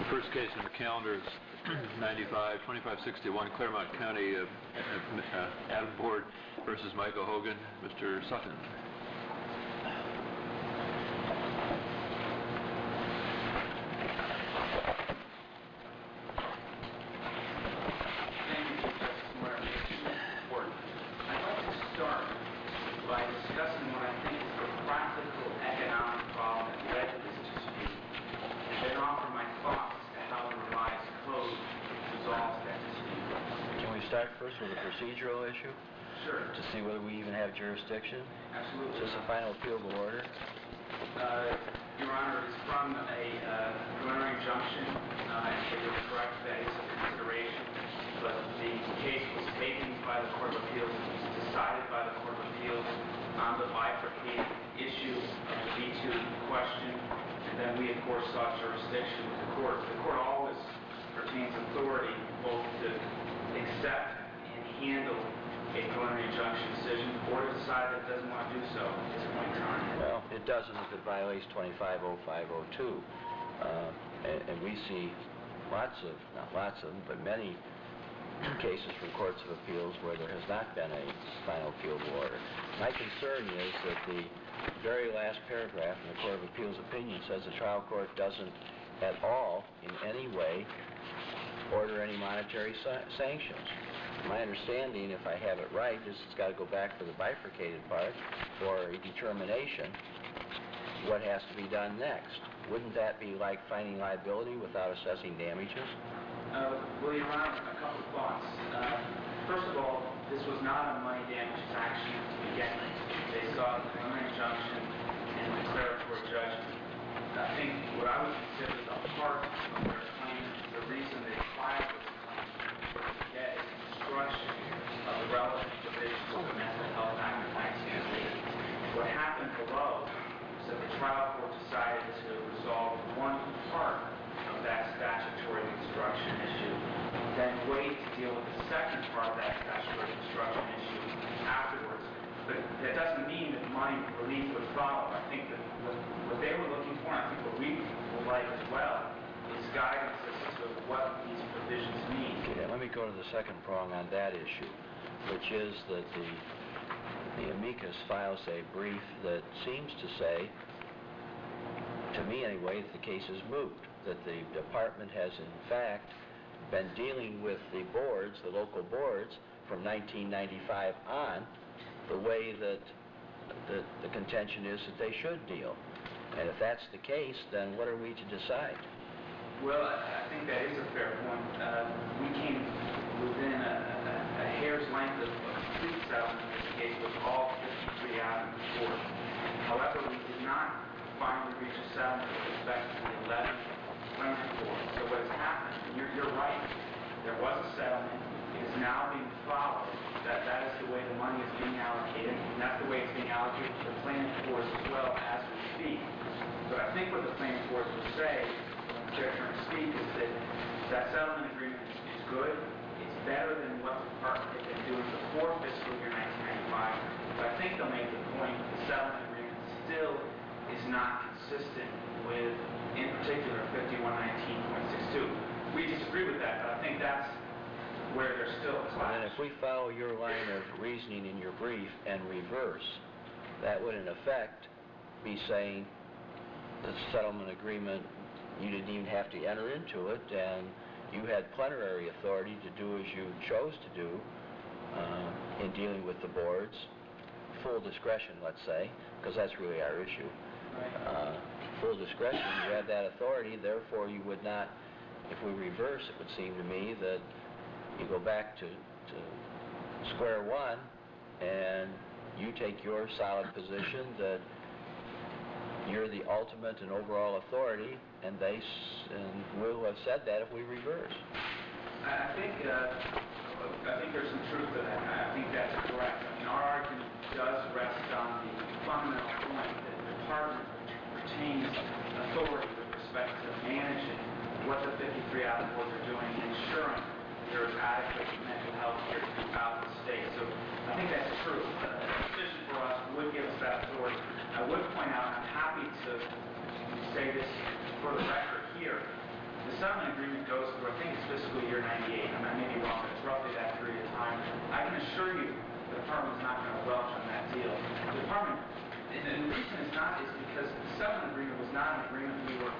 First case on the calendar is 2561 Claremont County Adam Board versus Michael Hogan. Mr. Sutton. Thank you, Chief Justice Moyer. I'd like to start by discussing what I think is the practical economic problem that led to this dispute, and then offer my thoughts as to how the revised code resolves that dispute. Can we start first with a procedural issue? Sure. To see whether we even have jurisdiction? Absolutely. Is this a final appealable order? Your Honor, it's from a preliminary injunction, and you're correct, that is a consideration, but the case was taken by the Court of Appeals, it was decided by the Court of Appeals on the bifurcated issue of the B2 question, and then we, of course, sought jurisdiction with the Court. The Court always retains authority both to accept and handle a preliminary injunction decision, or to decide that it doesn't want to do so at this point in time. Well, it doesn't if it violates 250502. And we see not lots of them, but many cases from courts of appeals where there has not been a final appealable order. My concern is that the very last paragraph in the Court of Appeals opinion says the trial court doesn't at all, in any way, order any monetary sanctions. My understanding, if I have it right, is it's got to go back to the bifurcated part for a determination what has to be done next. Wouldn't that be like finding liability without assessing damages? Well, Your Honor, a couple of thoughts. First of all, this was not a money damages action to begin with. They sought a preliminary injunction and declaratory judgment. I think what I would consider the heart of their claim, the reason they filed this claim, was to get a construction of the relevant provisions of the Mental Health Act of 1980. What happened below was that the trial court decided to resolve one part of that statutory construction issue, then wait to deal with the second part of that statutory construction issue afterwards. But that doesn't mean that money relief would follow. I think that what they were looking for, and I think what we would like as well, is guidance as to what these provisions mean. Okay, let me go to the second prong on that issue, which is that the amicus files a brief that seems to say, to me anyway, that the case is moot, that the department has in fact been dealing with the boards, the local boards, from 1995 on, the way that the contention is that they should deal. And if that's the case, then what are we to decide? Well, I think that is a fair point. We came within a hair's length of complete settlement in this case with all 53 out of the court. However, we did not finally reach a settlement with respect to the 11th preliminary court. So what has happened, you're right, there was a settlement. It is now being followed. That is the way the money is being allocated, and that's the way it's being allocated to the plaintiff courts as well as we speak. But I think what the plaintiff courts would say, when the chair turns to speak, is that that settlement agreement is good. It's better than what the department had been doing before fiscal year 1995. But I think they'll make the point that the settlement agreement still is not consistent with, in particular, 5119.62. We disagree with that, but I think that's where there's still a clash. And if we follow your line of reasoning in your brief and reverse, that would in effect be saying the settlement agreement, you didn't even have to enter into it, and you had plenary authority to do as you chose to do in dealing with the boards. Full discretion, let's say, because that's really our issue. Right. Full discretion, you had that authority, therefore you would not, if we reverse, it would seem to me that you go back to square one and you take your solid position that you're the ultimate and overall authority, and we'll have said that if we reverse. I think there's some truth to that. I think that's correct. I mean, our argument does rest on the fundamental point that the department retains authority with respect to managing what the 53 out boards are doing and ensuring there is adequate mental health care throughout the state. So I think that's true. A decision for us would give us that authority. I would point out, and I'm happy to say this for the record here, the settlement agreement goes through, I think it's fiscal year 98, I may be wrong, but it's roughly that period of time. I can assure you the department's not going to welch on that deal. The department, and the reason it's not is because the settlement agreement was not an agreement we were,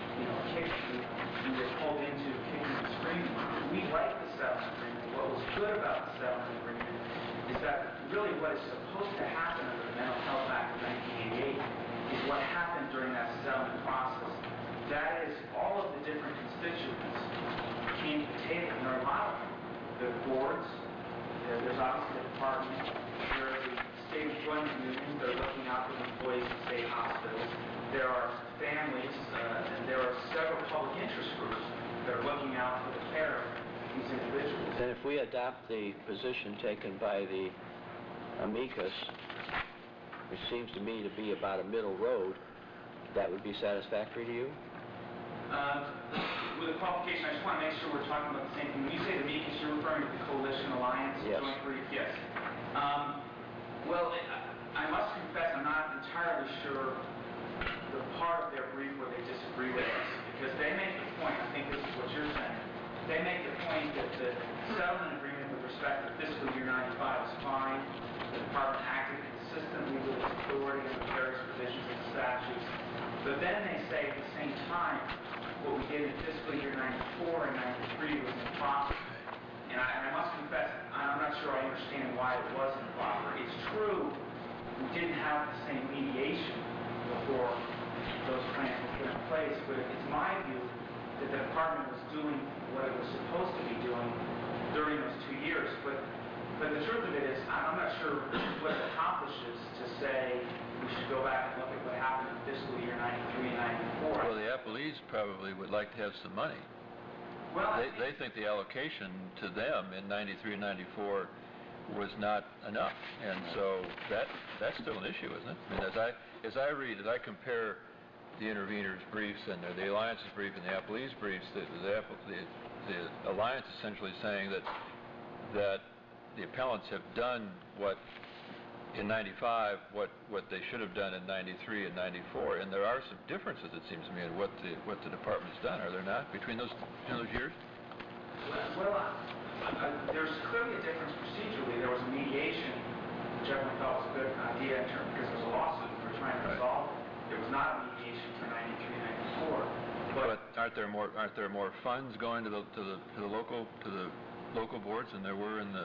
we were pulled into kicking and screaming. We liked the settlement agreement. What was good about the settlement agreement is that really what is supposed to happen under the Mental Health Act of 1988 is what happened during that settlement process. That is, all of the different constituents came to the table, and there are a lot of them. The boards, there's obviously the department, there are the state employment unions that are looking out for the employees of state hospitals. There are families, and there are several public interest groups that are looking out for the care of these individuals. Then if we adopt the position taken by the amicus, which seems to me to be about a middle road, that would be satisfactory to you? With a qualification, I just want to make sure we're talking about the same thing. When you say the amicus, you're referring to the Coalition Alliance Yes. Joint Brief? Yes. Well, I must confess I'm not entirely sure the part of their brief where they disagree with us, because they make the point, I think this is what you're saying, they make the point that the settlement agreement with respect to fiscal year 95 is fine, the department acted consistently with its authority and the various provisions of the statutes, but then they say at the same time, what we did in fiscal year 94 and 93 was improper. And I must confess, I'm not sure I understand why it was improper. It's true we didn't have the same mediation before those plans were put in place, but it's my view that the department was doing what it was supposed to be doing during those 2 years. But the truth of it is, I'm not sure what it accomplishes to say we should go back and look at what happened in fiscal year 93 and 94. Well, the Applees probably would like to have some money. Well, They think the allocation to them in 93 and 94 was not enough, and so that's still an issue, isn't it? I mean, as I compare the interveners' briefs and the Alliance's brief and the Applees' briefs, the Alliance essentially saying that the appellants have done what in 95 what they should have done in 93 and 94, and there are some differences, it seems to me, in what the department's done, are there not, between those years? Well, there's clearly a difference procedurally. There was a mediation, which everyone thought was a good idea in terms because it was a lawsuit and we were trying to resolve it. There was not a mediation for 93 and 94. But aren't there more funds going to the local boards than there were in the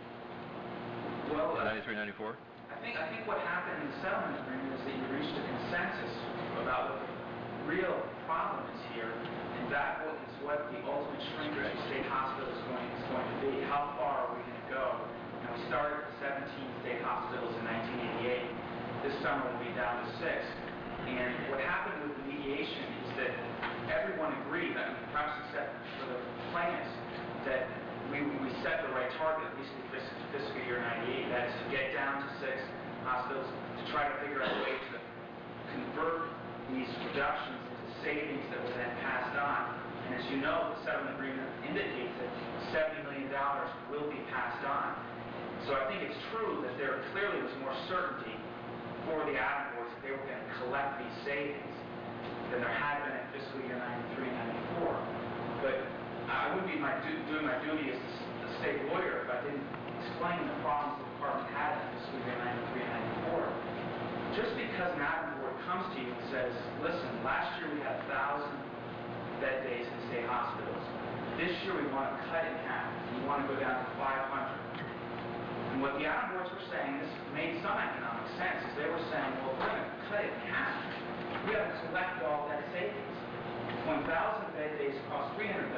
93 and 94? I think what happened in the settlement agreement is that you reached a consensus about what the real problem is here, and that is what the ultimate shrinkage of state hospitals is going to be. How far are we going to go? Now, we started with 17 state hospitals in 1988. This summer we'll be down to 6. And what happened with the mediation is that everyone agreed, perhaps except for the plaintiffs, that we set the right target, at least in fiscal year 98, that is to get down to 6 hospitals, to try to figure out a way to convert these reductions into savings that were then passed on. And as you know, the settlement agreement indicates that $70 million will be passed on. So I think it's true that there clearly was more certainty for the Adam boards that they were going to collect these savings than there had been in fiscal year 93 and 94. But I wouldn't be doing my duty as a state lawyer if I didn't explain the problems the department had in fiscal year 93 and 94. Just because an Adam board comes to you and says, listen, last year we had 1,000 bed days in state hospitals. This year we want to cut it in half. We want to go down to 500. And what the Adam boards were saying, this made some economic sense, is they were saying, well, we're going to cut it in half. We have to collect all that savings. 1,000 bed days cost $300,000.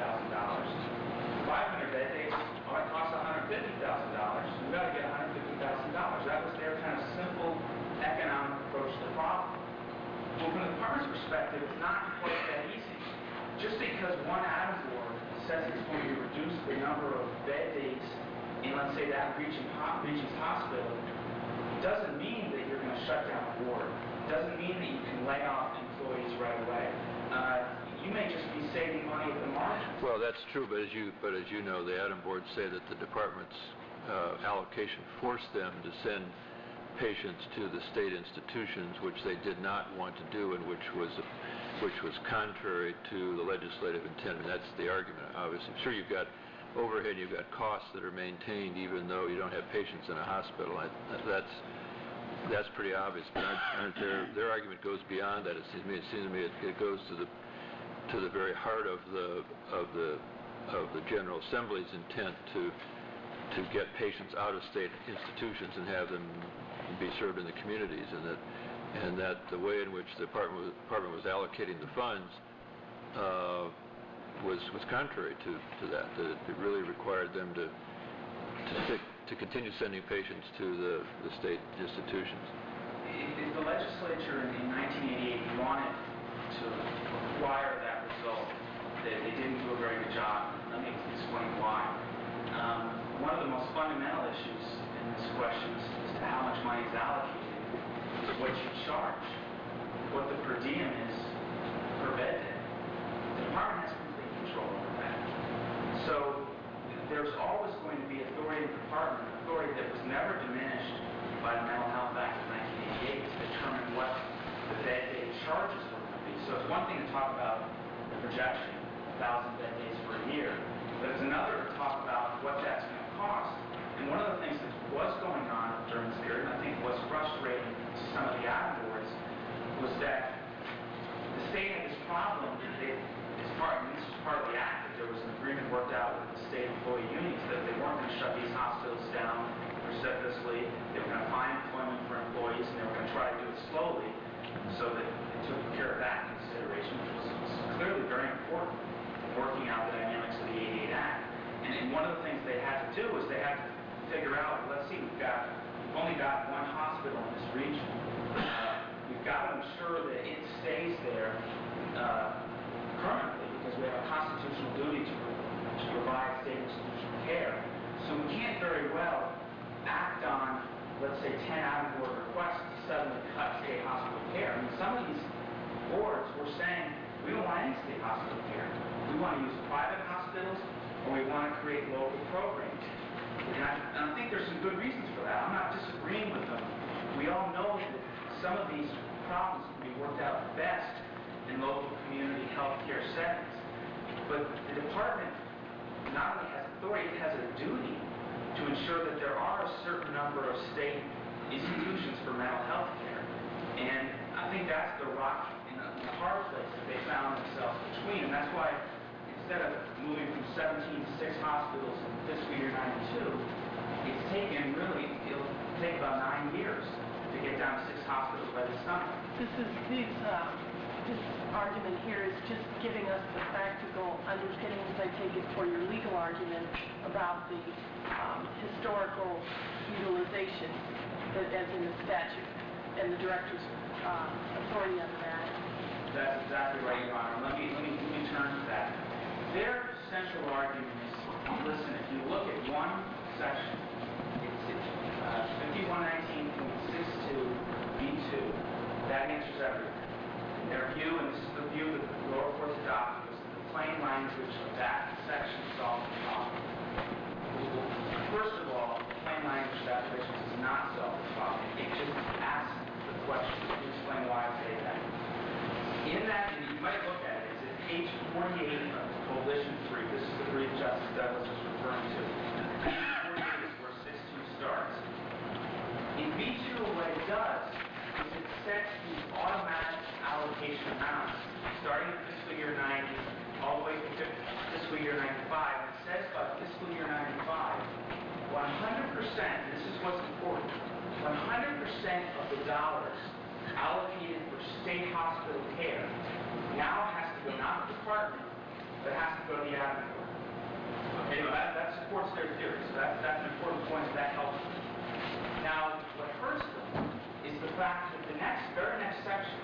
500 bed days might cost $150,000. We've got to get $150,000. That was their kind of simple economic approach to the problem. Well, from the department's perspective, it's not quite that easy. Just because one Adam board says it's going to reduce the number of bed days in, let's say, that region's hospital, doesn't mean that you're going to shut down the ward. Doesn't mean that you can lay off employees right away. You may just be saving money at the margin. Well, that's true, but as you know, the Adam boards say that the department's allocation forced them to send patients to the state institutions, which they did not want to do, and which was which was contrary to the legislative intent. And that's the argument, obviously. Sure, you've got overhead, you've got costs that are maintained even though you don't have patients in a hospital. That's pretty obvious. But their argument goes beyond that. It seems to me it goes to the very heart of the General Assembly's intent to get patients out of state institutions and have them be served in the communities, and that the way in which the department was allocating the funds was contrary to that. That it really required them to continue sending patients to the state institutions. The legislature in 1988 wanted to acquire that result. They didn't do a very good job. Let me explain why. One of the most fundamental issues in this question is to how much money is allocated, is what you charge, what the per diem is per bed day. The department has complete control over that. So there's always going to be authority in the department, authority that was never diminished by the Mental Health Act of 1988 to determine what the bed day charges were going to be. So it's one thing to talk about the projection, 1,000 bed days for a year, but it's another to talk about what that's going to cost. And one of the things that was going on during this period, and I think was frustrating to some of the ad boards, was that the state had this problem. This was part of the act, that there was an agreement worked out with the state employee unions that they weren't going to shut these hospitals down precipitously. They were going to find employment for employees, and they were going to try to do it slowly, so that it took care of that consideration, which was clearly very important in working out the dynamics of the 88 Act. And one of the things they had to do was they had to figure out, let's see, we've only got one hospital in this region. We've got to ensure that it stays there permanently, because we have a constitutional duty to provide state institutional care. So we can't very well act on, let's say, 10 out-of-board requests to suddenly cut state hospital care. I mean, some of these boards were saying, we don't want any state hospital care. We want to use private hospitals, or we want to create local programs. And I think there's some good reasons for that. I'm not disagreeing with them. We all know that some of these problems can be worked out best in local community health care settings. But the department not only has authority, it has a duty to ensure that there are a certain number of state institutions for mental health care. And I think that's the rock in the hard place that they found themselves between. And that's why instead of moving from 17 to 6 hospitals in fiscal year 92, it's taken it'll take about 9 years to get down to 6 hospitals by this summer. This argument here is just giving us the practical underpinnings, I take it, for your legal argument about the historical utilization as in the statute and the director's authority under that. That's exactly right, Your Honor. Let me turn to that. Their central argument is, listen, if you look at one section, it's 5119.62B2, that answers everything. Their view, and this is the view that the lower courts adopted, was that the plain language of that section solved the problem. First of all, the plain language of that provision does not solve the problem. It just asks the question. Let me explain why I say that. In that, and you might look at it, it's at page 48 of Coalition 3. This is the brief Justice Douglas was referring to. Page 48 is where 6.2 starts. In B2, what it does is it sets these automatic allocation amounts, starting in fiscal year 90, all the way to fiscal year 95. And it says by fiscal year 95, 100%, this is what's important, 100% of the dollars allocated for state hospital care now has to go not to the department, but has to go to the admin board. Okay, well, that supports their theory, so that's an important point, so that helps them. Now, what hurts them is the fact that the very next section,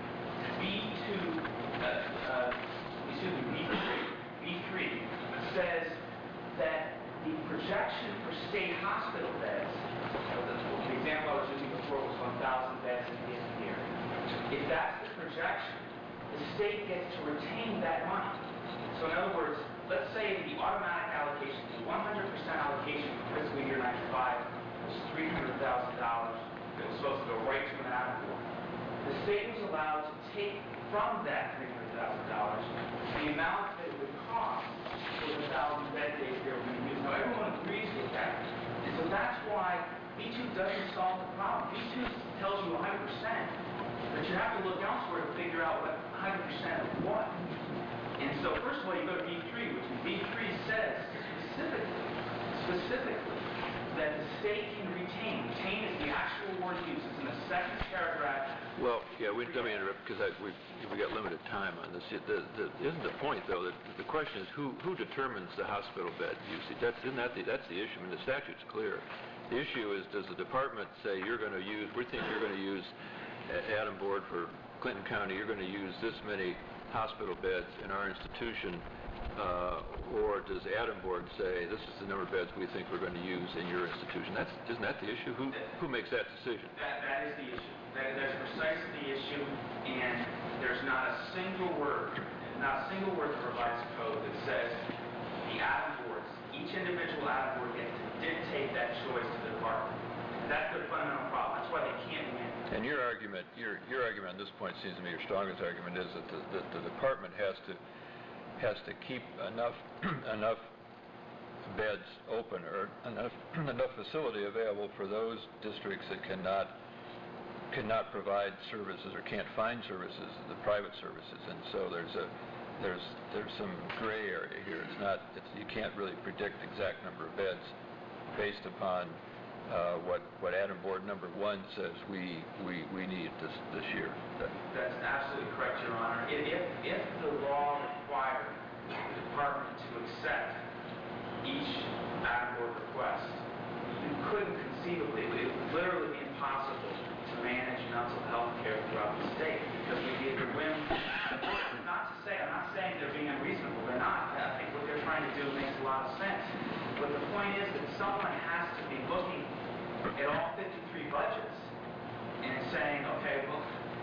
B3, says that the projection for state hospital beds, the example I was using before was 1,000 beds in a given year. If that's the projection, the state gets to retain that money. So in other words, let's say the automatic allocation, the 100% allocation for fiscal year 95 was $300,000 that was supposed to go right to an admin board. The state was allowed to take from that $300,000, the amount that it would cost for the 1,000 bed days they were going to use. Now, everyone agrees with that. And so that's why B2 doesn't solve the problem. B2 tells you 100%, but you have to look elsewhere to figure out what 100% of what. And so, first of all, you go to B3, which B3 says specifically, that the state can retain is the actual word used. It's in the second paragraph. Well, yeah, let me interrupt because we got limited time on this. Isn't the point though that the question is who determines the hospital bed usage? That's the issue. I mean, the statute's clear. The issue is, does the department say we think you're going to use Adam Board for Clinton County, you're going to use this many hospital beds in our institution, or does Adam Board say this is the number of beds we think we're going to use in your institution? Isn't that the issue? Who makes that decision? That is the issue. That's precisely the issue, and there's not a single word in the revised code that says the Adam Boards, each individual Adam Board gets to dictate that choice to the department. That's the fundamental problem. That's why they can't win. And your argument on this point seems to me your strongest argument is that the department has to keep enough beds open or enough facility available for those districts that cannot provide services or can't find services, the private services. And so there's some gray area here. You can't really predict the exact number of beds based upon what Adam Board number 1 says we need this year. That's absolutely correct, Your Honor. If the law required the department to accept each Adam Board request, you couldn't conceivably, it would literally be impossible to manage mental health care throughout the state because we'd be at the whim. I'm not saying they're being unreasonable. They're not. I think what they're trying to do makes a lot of sense. But the point is that someone has to be looking at all 53 budgets and saying, okay, well,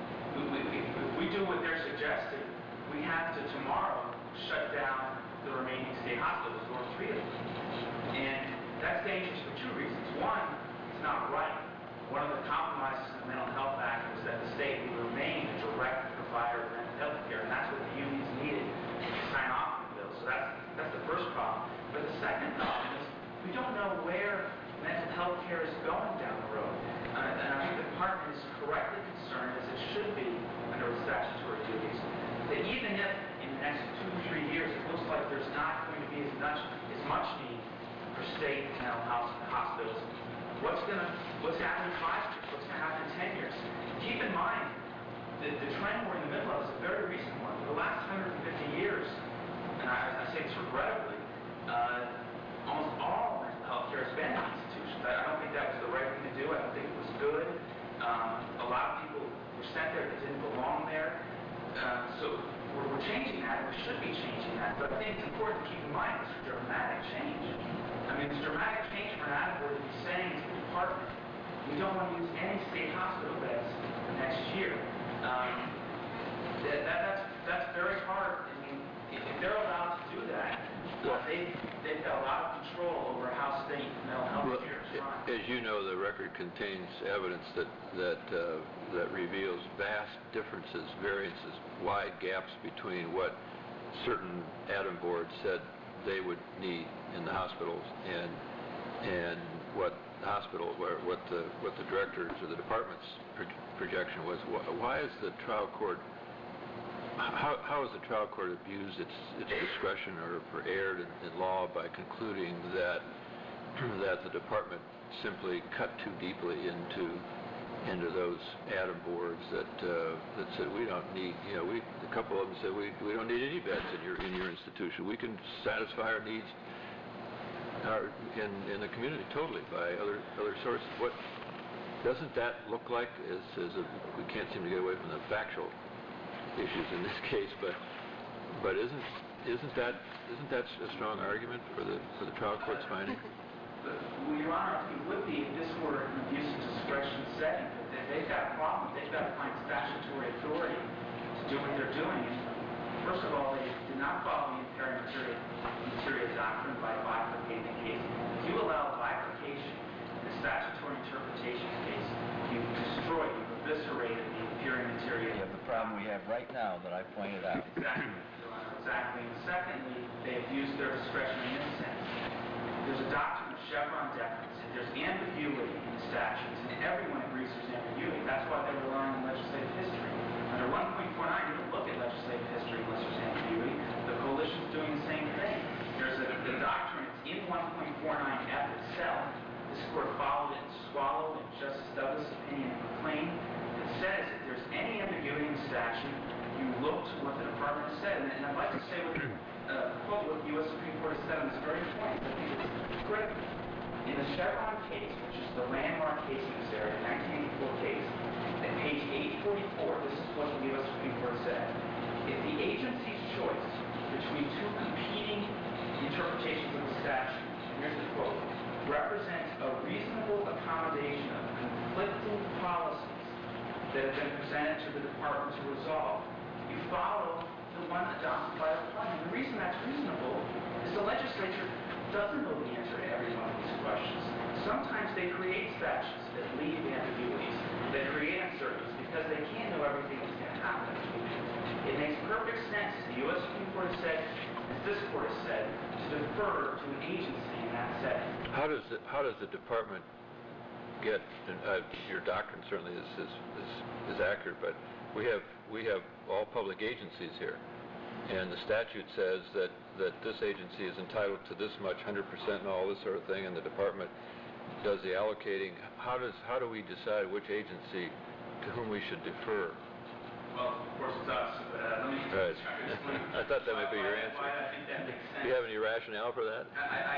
if we do what they're suggesting, we have to tomorrow shut down the remaining state hospitals, or 3 of them. And that's dangerous for 2 reasons. One, it's not right. One of the compromises in the Mental Health Act was that the state would remain a direct provider of mental health care, and that's what the unions needed to sign off on the bill. So that's the first problem. But the second problem is we don't know where mental health care is going down the road. And I think the department is correctly concerned, as it should be under its statutory duties, that even if in the next 2 to 3 years it looks like there's not going to be as much need for state mental health hospitals, what's going to happen in 5 years? What's going to happen in 10 years? Keep in mind that the trend we're in the middle of is a very recent one. For the last 150 years, and I say this regrettably, almost all mental health care has been in institutions. I don't think that was the right thing to do. I don't think it was good. A lot of people were sent there that didn't belong there. So we're changing that, and we should be changing that. But I think it's important to keep in mind it's a dramatic change. I mean, it's a dramatic change for an Adam Board to be saying to the department, we don't want to use any state hospital beds next year. That's very hard. I mean, if they're allowed to do that, they've got a lot of control over how state mental health care is run. As you know, the record contains evidence that reveals vast differences, variances, wide gaps between what certain Adam Boards said they would need in the hospitals and what the directors or the department's projection was. Why is the trial court? How has the trial court abused its discretion or erred in law by concluding that the department simply cut too deeply into those Adam Boards that said we don't need, a couple of them said we don't need any beds in your institution. We can satisfy our needs in the community totally by other sources. What doesn't that look like? We can't seem to get away from the factual issues in this case, but isn't that a strong argument for the trial court's finding? Well, Your Honor, it would be if this were an abuse of discretion setting. But they've got problems. They've got to find statutory authority to do what they're doing. And first of all, they did not follow the impaired materia doctrine by bifurcating the case. If you allow bifurcation in a statutory interpretation case, you've destroyed, you've eviscerated the impaired materia. You have the problem we have right now, though. abused their discretion in this sense. There's a doctrine of Chevron deference. If there's ambiguity in the statutes, and everyone agrees there's ambiguity, that's why they're relying on legislative history. Under 1.49, you don't look at legislative history unless there's ambiguity. The coalition's doing the same thing. There's the doctrine, it's in 1.49F itself. This court followed it and swallowed in Justice Douglas' opinion in McLean. It says if there's any ambiguity in the statute, you look to what the department has said. And I'd like to say quote what the U.S. Supreme Court has said on this very point. I think it's critical. In the Chevron case, which is the landmark case in this area, the 1984 case, at page 844, this is what the U.S. Supreme Court said. If the agency's choice between two competing interpretations of the statute, and here's the quote, represents a reasonable accommodation of conflicting policies that have been presented to the department to resolve, you follow the one adopted by the parliament. The reason that's reasonable is the legislature doesn't know the answer to every one of these questions. Sometimes they create statutes that leave ambiguities, that create uncertainties, because they can't know everything that's going to happen. It makes perfect sense, as the U.S. Supreme Court has said, as this court has said, to defer to an agency in that setting. How does the department get, and your doctrine certainly is accurate, but we have all public agencies here, and the statute says that this agency is entitled to this much, 100% and all this sort of thing, and the department does the allocating. How do we decide which agency to whom we should defer? Well, of course it's us, but let me Right. explain. I thought that might be your answer. Why I think that makes sense. Do you have any rationale for that?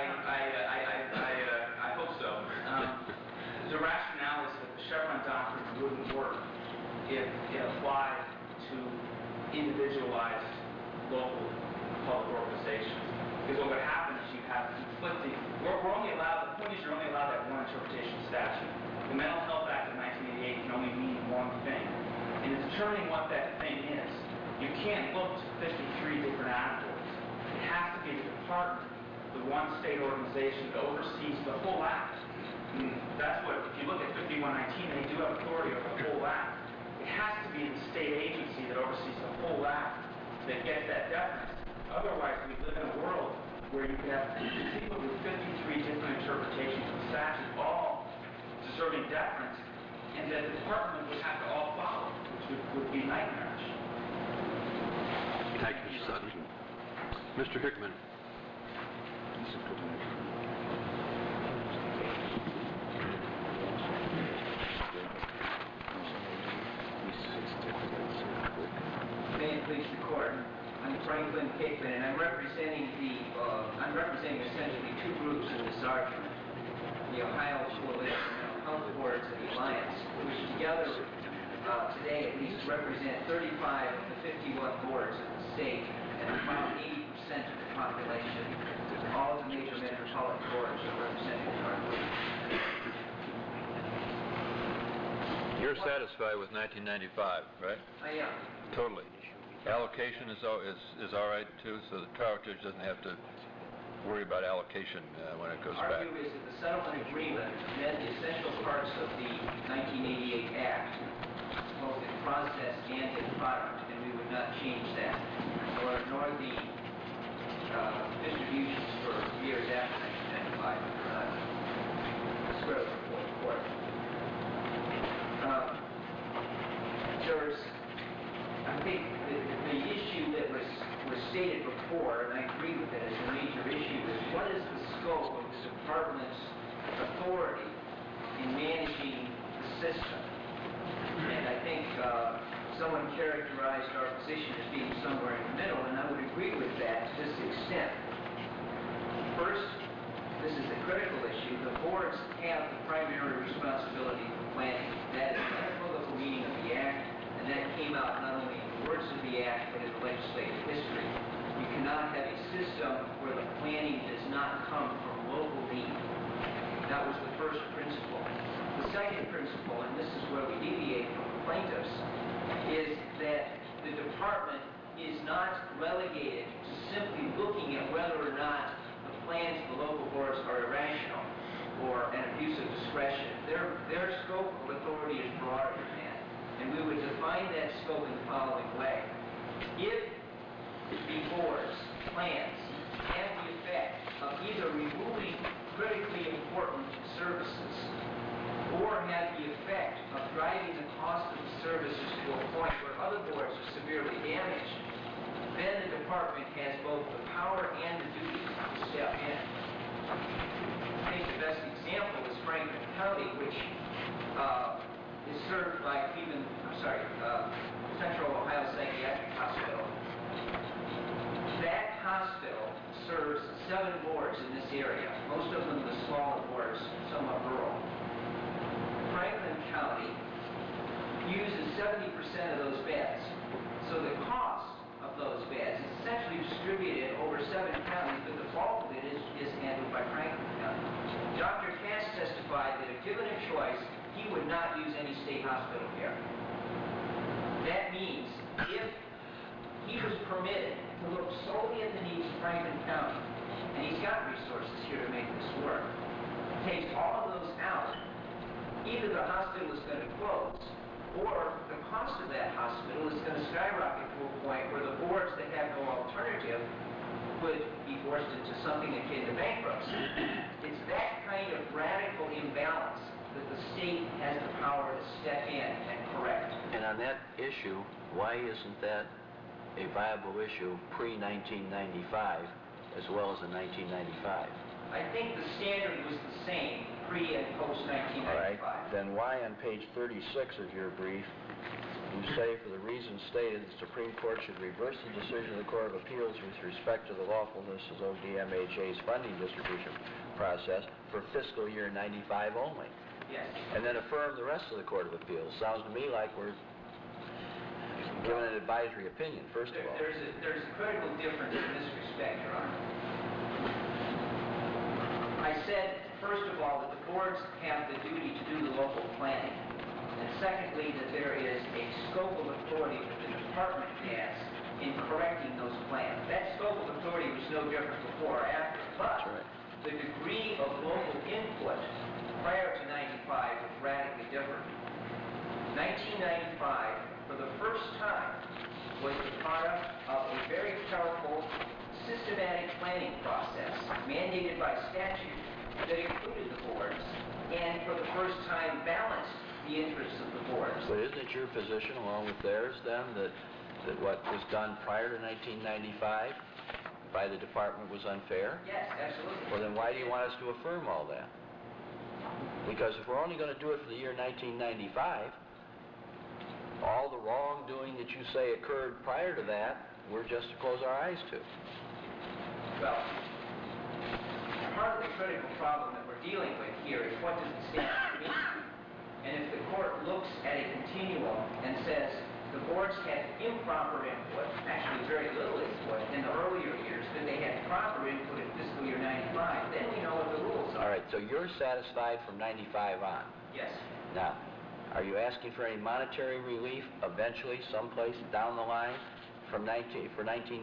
I hope so. The rationale is that the Chevron doctrine wouldn't work if it applied to individualized local public organizations. Because what would happen is you have conflicting, the point is you're only allowed that one interpretation of statute. The Mental Health Act of 1988 can only mean one thing. And in determining what that thing is, you can't look to 53 different actors. It has to be the department, the one state organization that oversees the whole act. That's what, if you look at 5119, they do have authority over the whole act. It has to be the state agency that oversees the whole act that gets that deference. Otherwise, we live in a world where you can have people with 53 different interpretations of the statute, all deserving deference, and that the department would have to all follow, which would be nightmarish. Thank you, Sutton. Mr. Hickman. May it please the court. I'm Franklin Hickman, and I'm representing essentially two groups in this argument: the Ohio Coalition of Health Boards and the Alliance, which together today at least represent 35 of the 51 boards in the state and about 80% of the population. All of the major metropolitan boards are represented in our group. You're satisfied with 1995, right? I am. Totally. Allocation is all right too, so the trial judge doesn't have to worry about allocation when it goes back. Our view is that the settlement agreement met the essential parts of the 1988 Act, both in process and in product, and we would not change that, nor the distributions for years after 1995 under square report court. I think the issue that was stated before, and I agree with it as a major issue, is what is the scope of the department's authority in managing the system? And I think someone characterized our position as being somewhere in the middle, and I would agree with that to this extent. First, this is a critical issue. The boards have the primary responsibility for planning. That is the unequivocal meaning of the Act, and that came out not only in the words of the Act, but in the legislative history. You cannot have a system where the planning does not come from local need. That was the first principle. The second principle, and this is where we deviate from the plaintiffs, is that the department is not relegated to simply looking at whether or not the plans of the local boards are irrational or an abuse of discretion. Their scope of authority is broader than that, and we would define that scope in the following way. If the board's plans have department has both the power and the duty to step in. I think the best example is Franklin County, which is served by Central Ohio Psychiatric Hospital. That hospital serves 7 wards in this area, most of them the smaller wards, somewhat rural. Franklin County uses 70% of those beds. So the cost of those beds is essentially distributed over 7 counties, but the bulk of it is handled by Franklin County. Dr. Cass testified that if given a choice, he would not use any state hospital care. That means if he was permitted to look solely at the needs of Franklin County, and he's got resources here to make this work, takes all of those out, either the hospital is going to close, or the cost of that hospital is going to skyrocket to a point where the boards that have no alternative would be forced into something akin to bankruptcy. It's that kind of radical imbalance that the state has the power to step in and correct. And on that issue, why isn't that a viable issue pre-1995 as well as in 1995? I think the standard was the same pre- and post-1995. All right, then why on page 36 of your brief you say, for the reasons stated, the Supreme Court should reverse the decision of the Court of Appeals with respect to the lawfulness of ODMHA's funding distribution process for fiscal year 95 only? Yes. And then affirm the rest of the Court of Appeals. Sounds to me like we're giving an advisory opinion, first of all. There's a critical difference in this respect, Your Honor. I said, first of all, that the boards have the duty to do the local planning. And secondly, that there is a scope of authority that the department has in correcting those plans. That scope of authority was no different before or after, but the degree of local input prior to 95 was radically different. 1995, for the first time, was the product of a very careful, systematic planning process mandated by statute that included the boards and for the first time balanced the interests of the boards. But isn't it your position, along with theirs, then, that what was done prior to 1995 by the department was unfair? Yes, absolutely. Well, then why do you want us to affirm all that? Because if we're only going to do it for the year 1995, all the wrongdoing that you say occurred prior to that, we're just to close our eyes to. Well, part of the critical problem that we're dealing with here is what does the statute mean? And if the court looks at a continuum and says the boards had improper input, actually very little input in the earlier years, then they had proper input in fiscal year 95, then we know what the rules are. All right, so you're satisfied from 95 on? Yes. Now, are you asking for any monetary relief eventually, someplace down the line for 1995?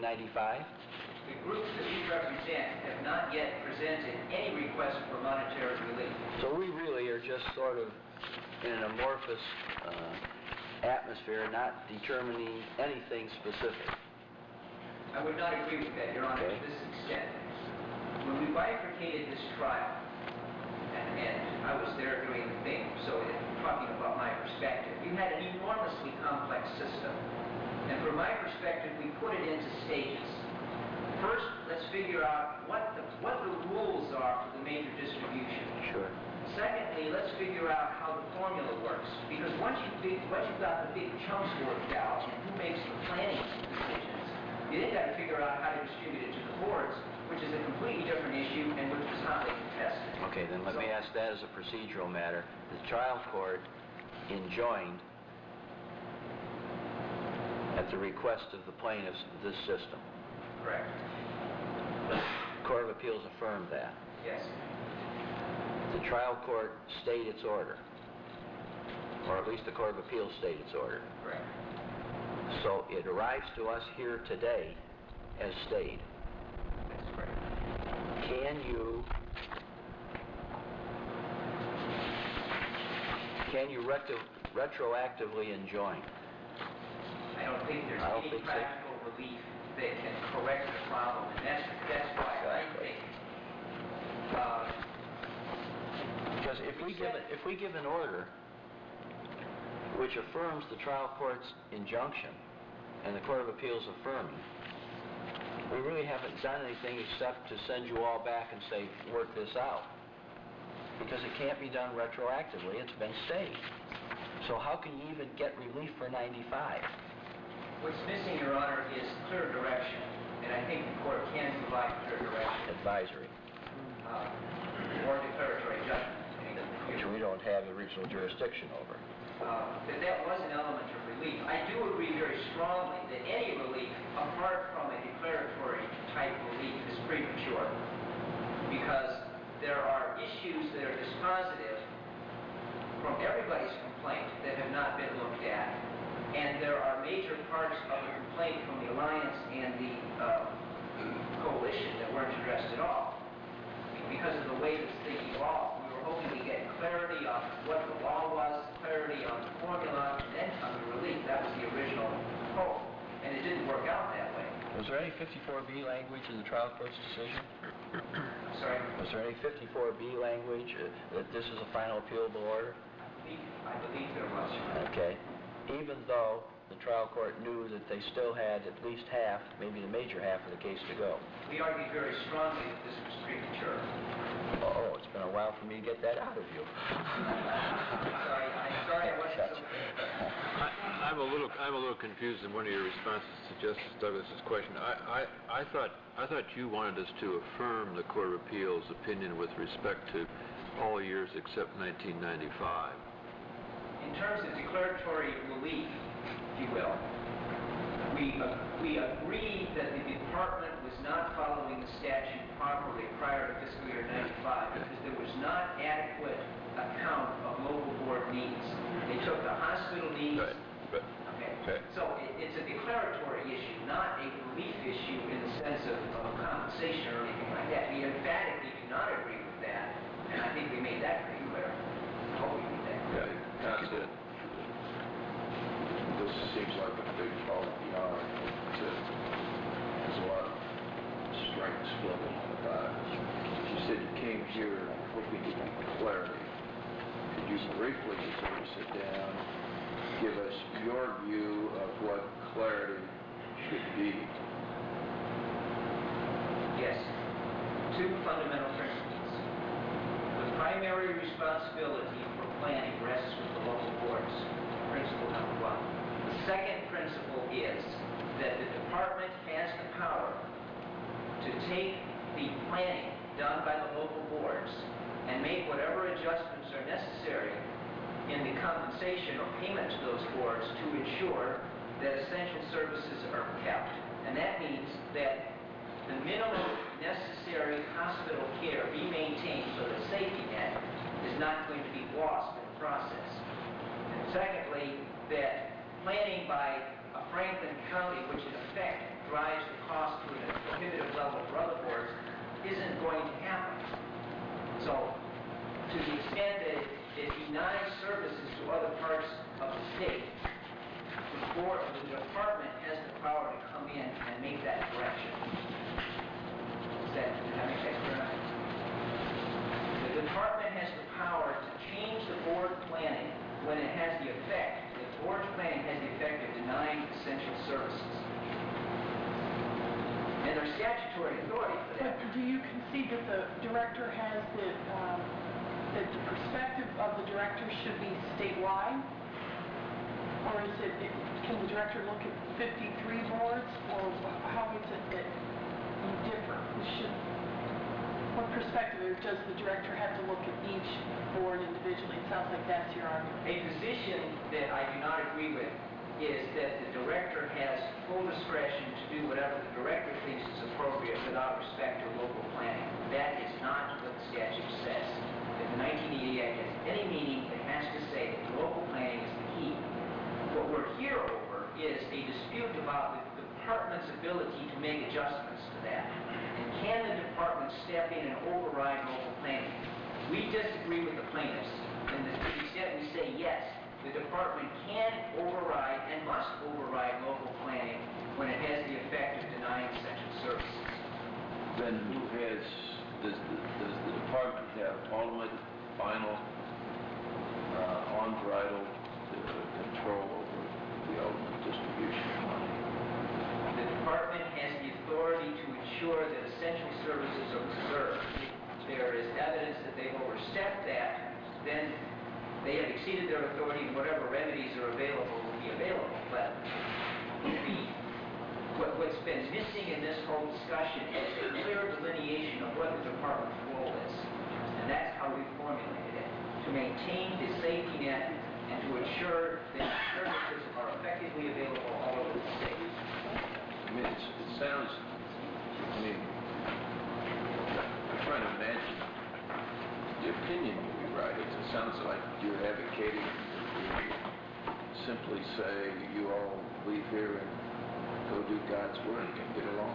The groups that we represent have not yet presented any request for monetary relief. So we really are just sort of in an amorphous atmosphere, not determining anything specific. I would not agree with that, Your Honor, to this extent. When we bifurcated this trial, and I was there doing the thing, so talking about my perspective, we had an enormously complex system. And from my perspective, we put it into stages. First, let's figure out what the rules are for the major distribution. Sure. Secondly, let's figure out how the formula works. Because once you've got the big chunks worked out and who makes the planning decisions, you then got to figure out how to distribute it to the boards, which is a completely different issue and which was hotly contested. Okay, then let me ask that as a procedural matter. The trial court enjoined, at the request of the plaintiffs, this system. Correct. The Court of Appeals affirmed that. Yes. The trial court stayed its order, or at least the Court of Appeals stayed its order. Correct. So it arrives to us here today as stayed. That's correct. Can you retroactively enjoin? I don't think there's any practical relief that can correct the problem, and that's why I think Because if we give an order which affirms the trial court's injunction, and the Court of Appeals affirming, we really haven't done anything except to send you all back and say, work this out. Because it can't be done retroactively, it's been stayed. So how can you even get relief for 95? What's missing, Your Honor, is clear direction, and I think the court can provide clear direction, Advisory, or declaratory judgment. which we don't have the regional jurisdiction over. That was an element of relief. I do agree very strongly that any relief, apart from a declaratory type relief, is premature, because there are issues that are dispositive from everybody's complaint that have not been looked at, and there are major parts of the complaint from the Alliance and the coalition that weren't addressed at all. Because of the way this thing evolved, we were hoping to get clarity on what the law was, clarity on the formula, and then come to relief. That was the original hope, and it didn't work out that way. Was there any 54B language in the trial court's decision? I'm sorry? Was there any 54B language that this is a final appealable order? I believe there was. Okay. Even though the trial court knew that they still had at least half, maybe the major half of the case to go. We argued very strongly that this was premature. Oh, it's been a while for me to get that out of you. I'm sorry I wasn't so clear. I'm a little confused in one of your responses to Justice Douglas's question. I thought you wanted us to affirm the Court of Appeals' opinion with respect to all years except 1995. In terms of declaratory relief, if you will, we agreed that the department was not following the statute properly prior to fiscal year 95 because there was not adequate account of local board needs. They took the hospital needs. Right. Okay. So it's a declaratory issue, not a relief issue in the sense of compensation or anything like that. We emphatically do not agree with that, and I think we made that pretty clear. I hope we made that clear. Yeah, you did. This seems like a big fall beyond. There's a lot of strengths floating on the back. You said you came here hoping to get clarity. Could you briefly, before we sit down, give us your view of what clarity should be? Yes. Two fundamental principles. The primary responsibility for planning rests with the local boards. Principle number one. The second principle is that the department has the power to take the planning done by the local boards and make whatever adjustments are necessary in the compensation or payment to those boards to ensure that essential services are kept. And that means that the minimum necessary hospital care be maintained so that safety net is not going to be lost in the process. And secondly, that planning by a Franklin County, which in effect drives the cost to a prohibitive level for other boards, isn't going to happen. So, to the extent that it denies services to other parts of the state, the department has the power to come in and make that correction. Did I make that clear enough? The department has the power to change the board planning when it has the effect, the board planning has the effect of denying essential services. And there's statutory authority for that. But do you concede that the director has that the perspective of the director should be statewide? Or is can the director look at 53 boards, or how is it that you differ? What perspective does the director have to look at each board individually? It sounds like that's your argument. A position that I do not agree with is that the director has full discretion to do whatever the director thinks is appropriate without respect to local planning. That is not what the statute says. If the 1980 Act has any meaning, it has to say that local planning is the key. What we're here over is a dispute about the department's ability to make adjustments to that. And can the department step in and override local planning? We disagree with the plaintiffs, and to the extent we say yes, the department can override and must override local planning when it has the effect of denying essential services. Then does the department have ultimate, final, unbridled control over the ultimate distribution of money? the department has the authority to ensure that essential services are preserved. If there is evidence that they've overstepped that, then they have exceeded their authority, and whatever remedies are available will be available. But what's been missing in this whole discussion is a clear delineation of what the department's role is. And that's how we formulated it, to maintain the safety net and to ensure that services are effectively available all over the state. I mean, it sounds, I'm trying to imagine the opinion you write. It sounds like you're advocating to simply say, you all leave here and go do God's work and get along.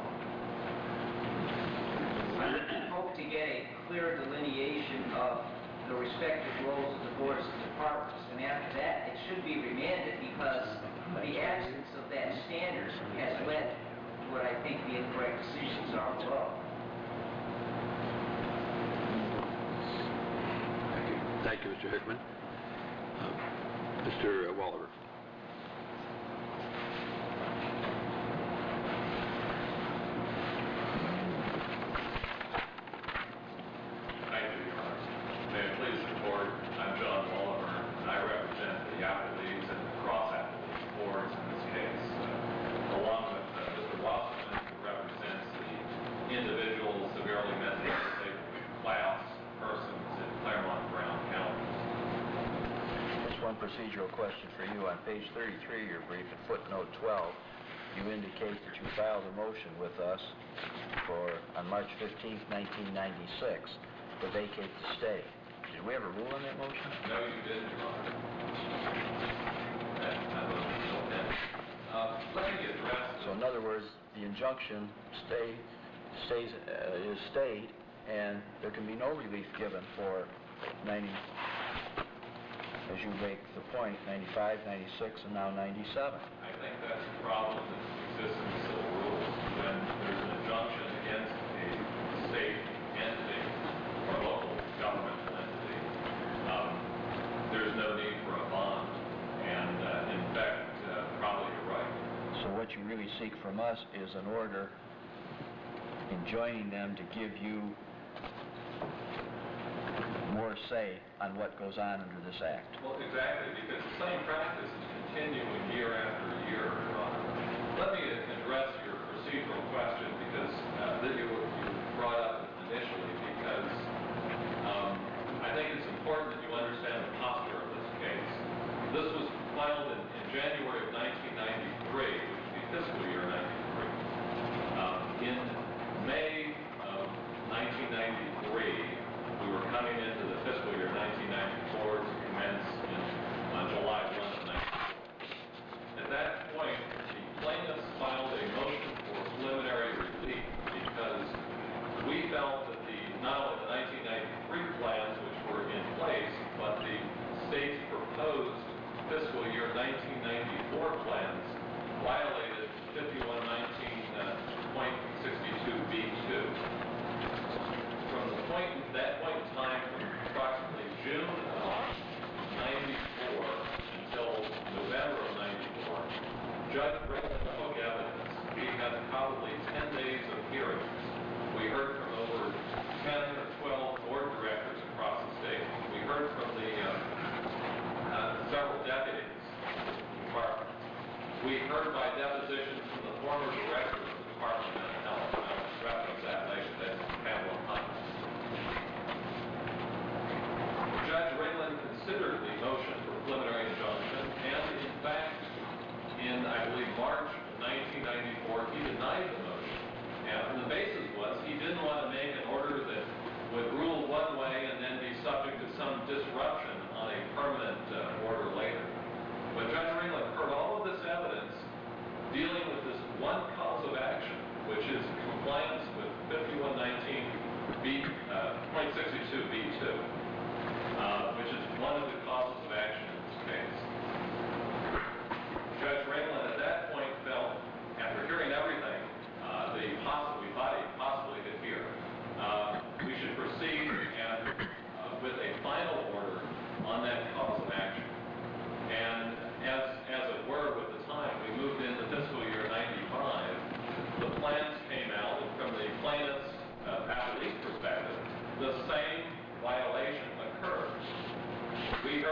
I hope to get a clear delineation of the respective roles of the boards and departments, and after that, it should be remanded because the absence of that standard has led to what I think the incorrect decisions are below. Thank you, Mr. Hickman. Mr. Walliver. Thank you, Your Honor. May it please the Court, I'm John Walliver, and I represent the appellees and the cross-appellees boards in this case, along with Mr. Wasserman, who represents the individual severely mentally disabled class persons in Claremont and Brown counties. Just one procedural question for you. On page 33 of your brief, at footnote 12, you indicate that you filed a motion with us on March 15th, 1996, to vacate the stay. Did we ever rule on that motion? No, you didn't, Your Honor. Let me address... So in other words, the injunction is stayed, and there can be no relief given for 90, as you make the point, 95, 96, and now 97. I think that's a problem that exists in the civil rules. When there's an injunction against a state entity or local governmental entity, there's no need for a bond. And in fact, probably you're right. So what you really seek from us is an order enjoining them to give you more say on what goes on under this act. Well, exactly, because the same practice is continuing year after year, Your Honor. Let me address your procedural question because that you brought up initially, because I think it's important that you understand the posture of this case. This was filed in January of 1993, which would be fiscal year 93. In May of 1993, we were coming into the fiscal year 1994 to commence on July 1 of 1994. At that point, the plaintiffs filed a motion for preliminary relief because we felt that not only the 1993 plans, which were in place, but the state's proposed fiscal year 1994 plans violated 5119.62b2. From that point in time, from approximately June of 94 until November of 94, Judge Brinkman took evidence. We had probably 10 days of hearings. We heard from over 10 or 12 board directors across the state. We heard from the several deputies of the department. We heard by deposition from the former director of the Department of Mental Health. I'll reference that later. That's Pamela Hunt. Judge Rayland considered the motion for preliminary injunction, and in fact, in, I believe, March of 1994, he denied the motion. And the basis was he didn't want to make an order that would rule one way and then be subject to some disruption on a permanent order later. But Judge Rayland heard all of this evidence dealing with this one cause of action, which is compliance with 5119.62b2, which is one of the causes of action in this case. Judge Rayland at that point felt, after hearing everything, we thought he possibly could hear, we should proceed and with a final order on that cause of action. And as it were, with the time, we moved into fiscal year 95,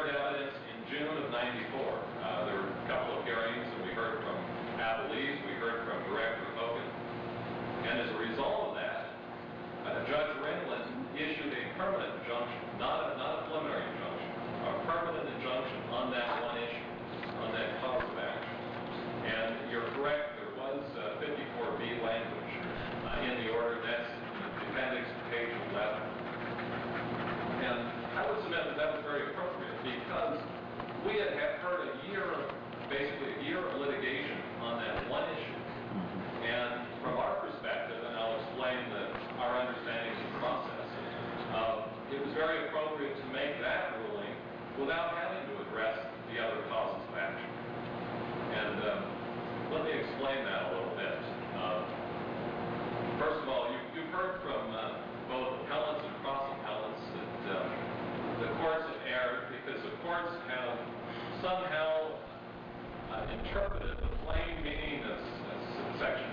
heard evidence in June of '94. There were a couple of hearings, and we heard from Appleese, we heard from Director Hogan. And as a result of that, Judge Ringland issued a permanent injunction, not a preliminary injunction, a permanent injunction on that one issue, on that cause of action. And you're correct, there was 54B language in the order. That's in the appendix to page 11. And I would submit that that was very appropriate because we had heard basically a year of litigation on that one issue. And from our perspective, and I'll explain our understanding of the process, it was very appropriate to make that ruling without having to address the other causes of action. And let me explain that a little bit. First of all, you've heard from both appellants and cross-appellants that the courts have erred because the courts have somehow interpreted the plain meaning of Section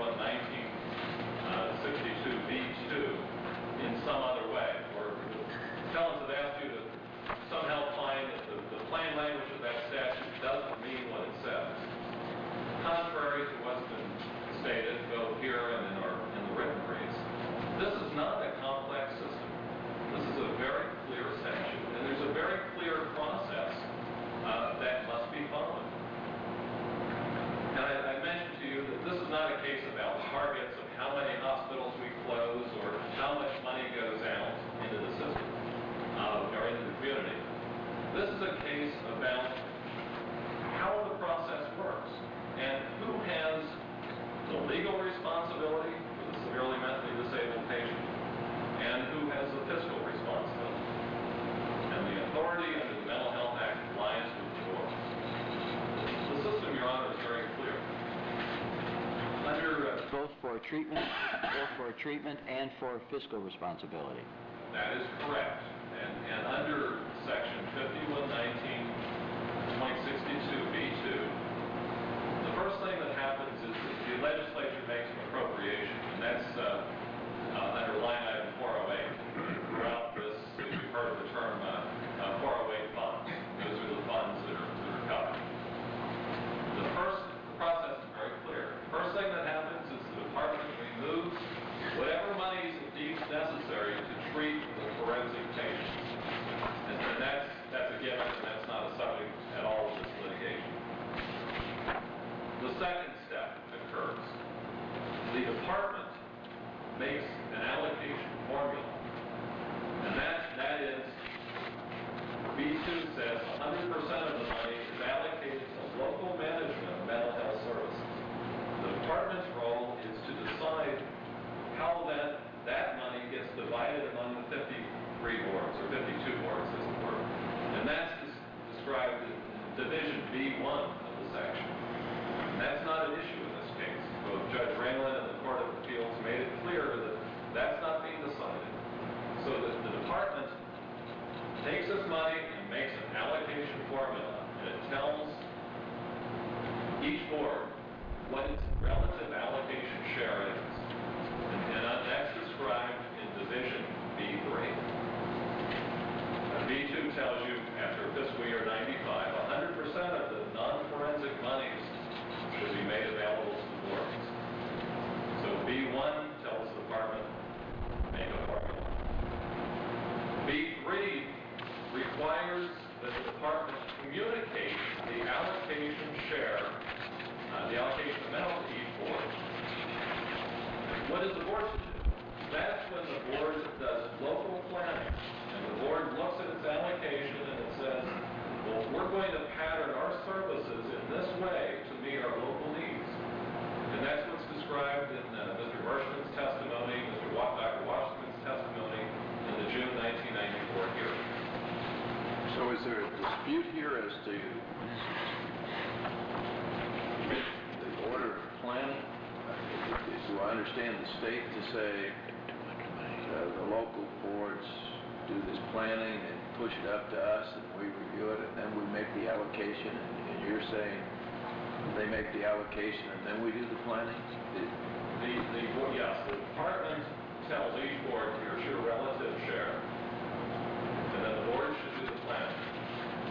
5119-62B2 in some other way, or appellants have asked you to somehow find that the plain language of that statute doesn't mean what it says. Contrary to what's been stated both here and in the written briefs, this is not a complex system. This is a very clear statute, and there's a very clear process that must be followed. And I mentioned to you that this is not a case about targets of how many hospitals we close or how much money goes out into the system or into the community. This is a case about how the process works and who has the legal responsibility for the severely mentally disabled patient and who has the fiscal responsibility. And the authority under the Mental Health Act lies with the board. The system, Your Honor, is very clear. Both for treatment and for fiscal responsibility. That is correct. And under Section 5119.62B2, the first thing that happens is that the legislature makes an appropriation, and that's under line item 408. Throughout this, you've heard of the term 408 funds. Those are the funds that are covered. The process is very clear. First thing that happens is the department removes whatever monies it deems necessary to treat the forensic patients. And that's a given, and that's not a subject at all of this litigation. The second step occurs. The department makes an allocation formula. And that is, B2 says 100% of the money is allocated to local management of mental health services. The department's role is to decide how that money gets divided among the 53 boards, or 52 boards as it were. And that's described in Division B1 of the section. And that's not an issue in this case. Both Judge Ringland and the Court of Appeals made it clear that that's not being decided. So that the department takes this money and makes an allocation formula, and it tells each board what its relative allocation share is. And that's described in Division B3. B2 tells you, after fiscal year 95, 100% of the non-forensic monies should be made available to the boards. So B1 tells the department, make a formula. B3 requires that the department communicate the allocation share, the allocation amount to each board. What is the board to do? That's when the board does local planning. And the board looks at its allocation and it says, well, we're going to pattern our services in this way to meet our local needs. And that's what's described in Mr. Bershman's testimony, Dr. Washington's testimony in the June 1994 hearing. So is there a dispute here as to the order of planning? Do I understand the state to say the local boards do this planning and push it up to us and we review it and then we make the allocation, and you're saying they make the allocation and then we do the planning? Yes, the department tells each board, here's your relative share, and then the board should do the planning.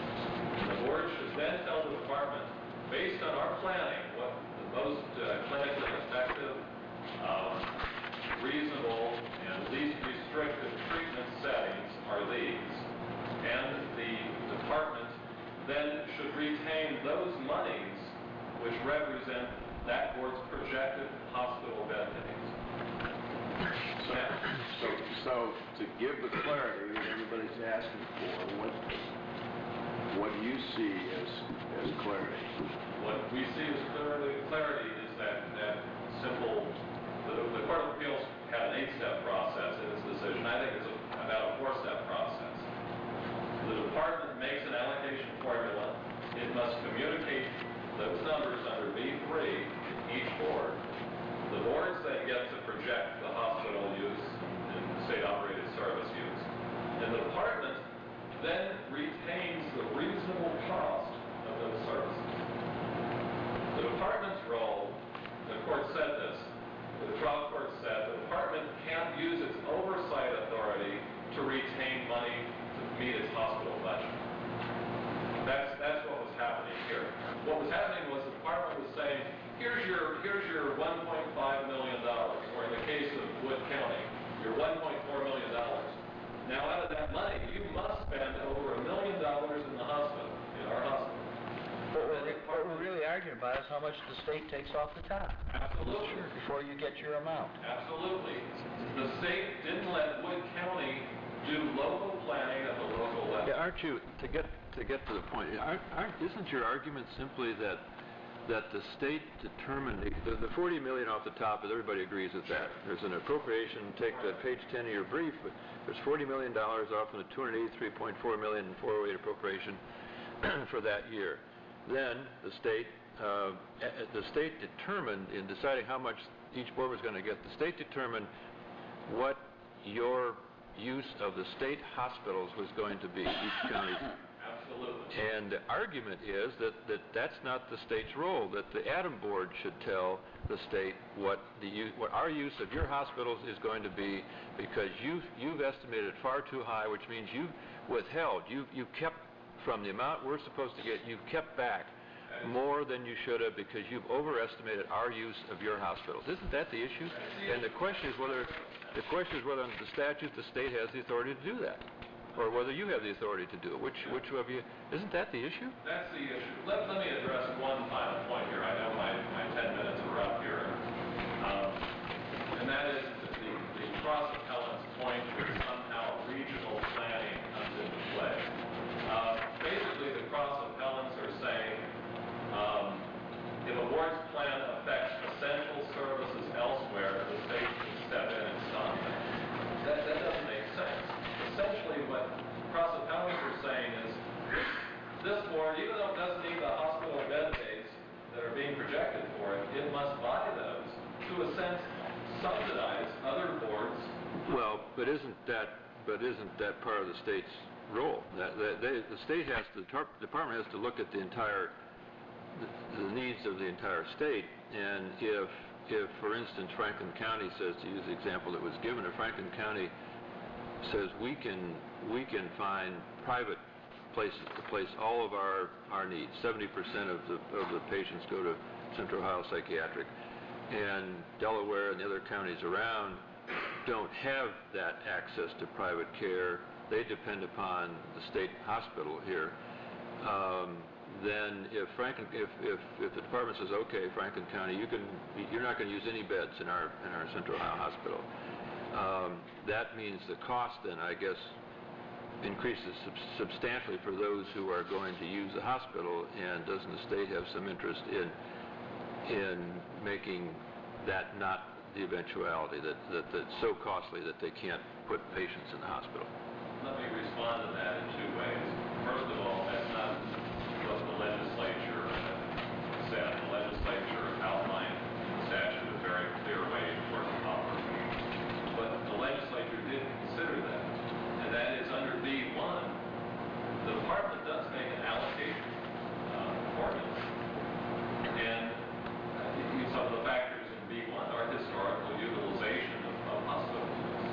So, to give the clarity that everybody's asking for, what do you see as clarity? What we see as clarity is that simple, the Court of Appeals had an 8-step process in its decision. I think it's about a 4-step process. The department makes an allocation formula. It must communicate those numbers under B3 to each board. The boards then get to project the hospital use and the state-operated service use. And the department then retains the reasonable cost of those services. The department's role, the court said this, the trial court said the department can't use its oversight authority to retain money to meet its hospital budget. That's what was happening here. What was happening was the department was saying, here's your $1.5 million, or in the case of Wood County, your $1.4 million. Now out of that money, you must spend over $1 million in the hospital, in our hospital. What we're really arguing about is how much the state takes off the top. Absolutely. Sure. Before you get your amount. Absolutely. The state didn't let Wood County do local planning at the local level. Yeah, aren't you, to get to the point, isn't your argument simply that the state determined, the $40 million off the top, everybody agrees with that. There's an appropriation, take page 10 of your brief, there's $40 million off from the $283.4 million in 408 appropriation for that year. Then the state determined, in deciding how much each board was going to get, the state determined what your use of the state hospitals was going to be, each county. Absolutely. And the argument is that's not the state's role, that the Adam board should tell the state what our use of your hospitals is going to be, because you've estimated it far too high, which means you've withheld, you've kept from the amount we're supposed to get, you've kept back more than you should have because you've overestimated our use of your hospitals. Isn't that the issue? And the question is whether under the statute the state has the authority to do that, or whether you have the authority to do it. Which of you? Isn't that the issue? That's the issue. Let me address one final point here. I know my 10 minutes are up here. And that is that the cross-appellant's point that somehow regional planning comes into play. Basically, the cross-appellants are saying if a board's plan affects essential services elsewhere, the state can step in and stop that. That doesn't make sense. Essentially, what cross-appellants are saying is this board, even though it doesn't need the hospital bed days that are being projected for it, it must buy those to, a sense, subsidize other boards. Well, but isn't that part of the state's role? The state has to, the department has to look at the needs of the entire state, and if for instance Franklin County says, to use the example that was given, if Franklin County says we can find private places to place all of our needs, 70% of the patients go to Central Ohio Psychiatric, and Delaware and the other counties around don't have that access to private care, they depend upon the state hospital here. Then if the department says, okay, Franklin County, you're not going to use any beds in our Central Ohio hospital, that means the cost then, I guess, increases substantially for those who are going to use the hospital. And doesn't the state have some interest in making that not the eventuality, that it's so costly that they can't put patients in the hospital? Let me respond to that in two ways. First of all, that's not what the legislature said. The legislature outlined in the statute a very clear way for the operation. But the legislature did consider that, and that is under B1, the department does make an allocation formula. And some of the factors in B1 are historical utilization of hospitals.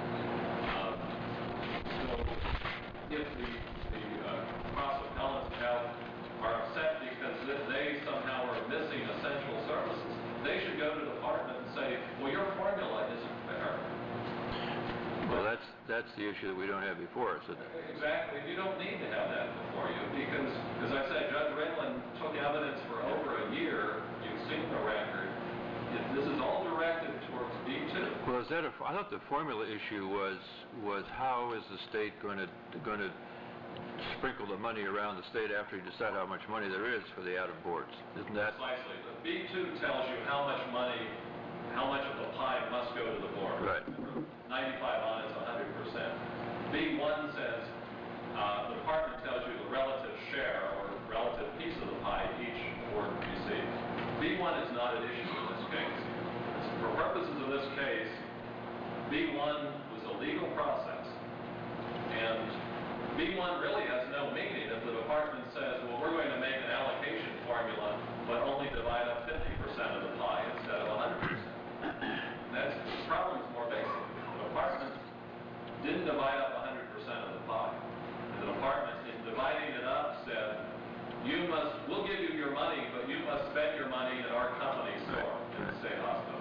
So if the cross-appellants are upset because they somehow are missing essential services, they should go to the department and say, well, your formula isn't fair. Well, that's the issue that we don't have before us, isn't it? Exactly. You don't need to have that before you because, as I said, Judge Ringland took evidence for over a year. You've seen the record. This is all directed towards B2. Well, I thought the formula issue was how is the state going to sprinkle the money around the state after you decide how much money there is for the Adam boards? Isn't that? Precisely. The B2 tells you how much money, how much of the pie must go to the board. Right. 95 on is 100%. B1 says the department tells you the relative share or relative piece of the pie each board receives. B1 is not an issue in this case. For purposes of this case, B1 was a legal process, and B1 really has no meaning if the department says, well, we're going to make an allocation formula, but only divide up 50% of the pie instead of 100%. That's the problem is more basic. The department didn't divide up 100% of the pie. The department, in dividing it up, said, we'll give you your money, but you must spend your money in our company store in the state hospital.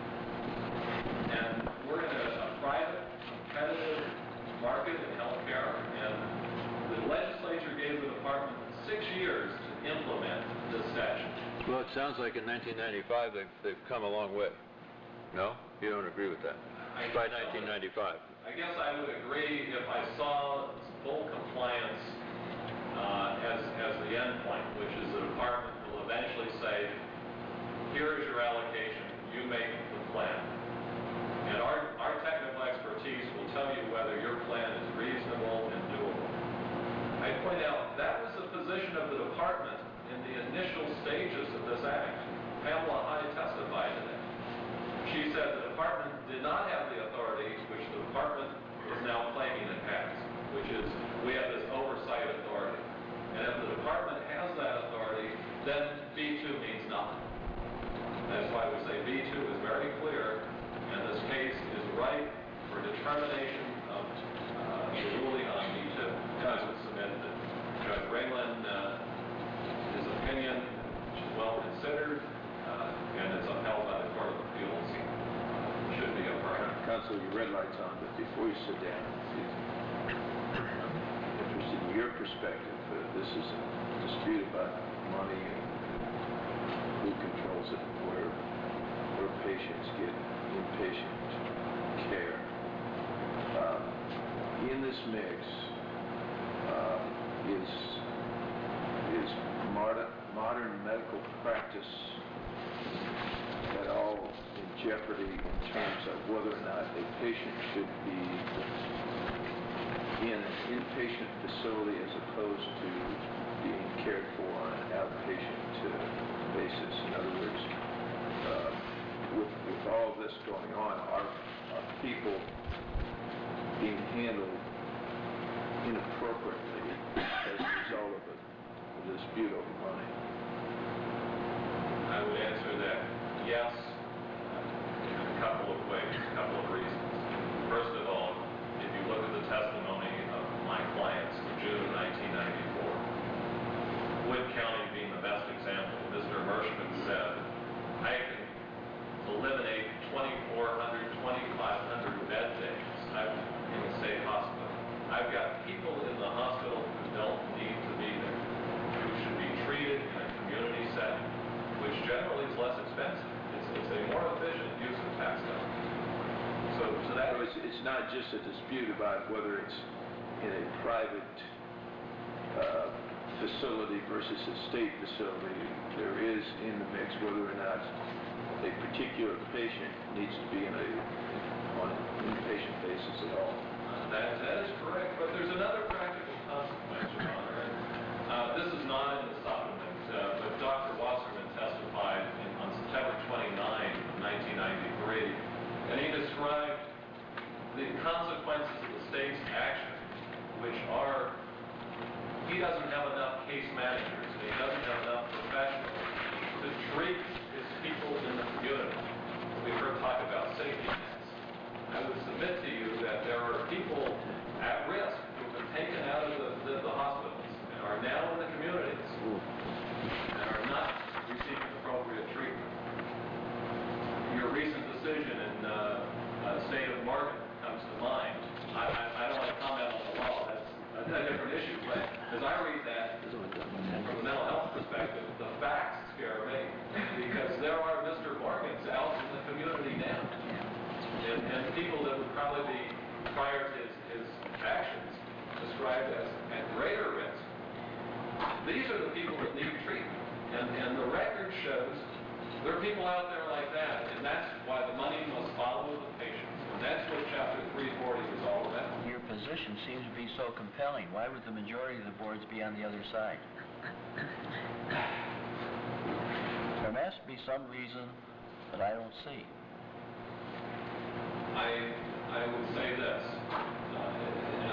And we're in a private, competitive market in healthcare, and the legislature gave the department 6 years to implement this statute. Well, it sounds like in 1995 they've come a long way. No? You don't agree with that? By 1995. I guess I would agree if I saw full compliance as the end point, which is the department will eventually say, here is your allocation, you make the plan. And our technical expertise will tell you whether your plan is reasonable and doable. I point out that was the position of the department in the initial stages of this act. Pamela Hyde testified to that. She said the department did not have the authority, which the department is now claiming it has, which is we have this oversight authority. And if the department has that authority, then B2 means nothing. That's why we say B2 is very clear, and this case is ripe for determination of the ruling on B2. I would submit that Judge Raylan, his opinion is well considered, and is upheld by the Court of Appeals, should be affirmed. Counsel, your red light's on, but before you sit down, I'm interested in your perspective. This is a dispute about money and who controls it, where patients get inpatient care. In this mix is modern medical practice at all in jeopardy in terms of whether or not a patient should be in an inpatient facility as opposed to being cared for on an outpatient basis? In other words, with all of this going on, are people being handled inappropriately as a result of a dispute over money? I would answer that yes, in a couple of ways, a couple of reasons. First of all, if you look at the testimony of my clients in June of 1994, Wood County being the best example, Mr. Mershman said, I can eliminate 2,400, 2,500 bed days in the state hospital. I've got people in the hospital who don't need to be there, who should be treated in a community setting, which generally is less expensive. It's a more efficient use of tax dollars. So to that, it's not just a dispute about whether it's in a private facility versus a state facility. There is in the mix whether or not a particular patient needs to be on an inpatient basis at all. That is correct, but there's another practical consequence, Your Honor. And this is not in the supplement, but Dr. Wasserman testified on September 29, 1993, and he described the consequences of the state's action, which are he doesn't have enough case managers, and he doesn't have enough professionals to treat his people in the community. We've heard talk about safety nets. I would submit to you that there are people at risk who've been taken out of the hospitals and are now in the communities and are not receiving appropriate treatment. Your recent decision in the state of Morgan comes to mind. I don't want to comment on the law. That's a different issue, but as I read that, from a mental health perspective, the facts scare me, because there are Mr. Morgans out in the community now. and people that would probably be, prior to his actions, described as at greater risk. These are the people that need treatment. And the record shows there are people out there like that, and that's why the money must follow the patients. And that's what Chapter 340 is all about. Your position seems to be so compelling. Why would the majority of the boards be on the other side? There must be some reason that I don't see. I would say this, and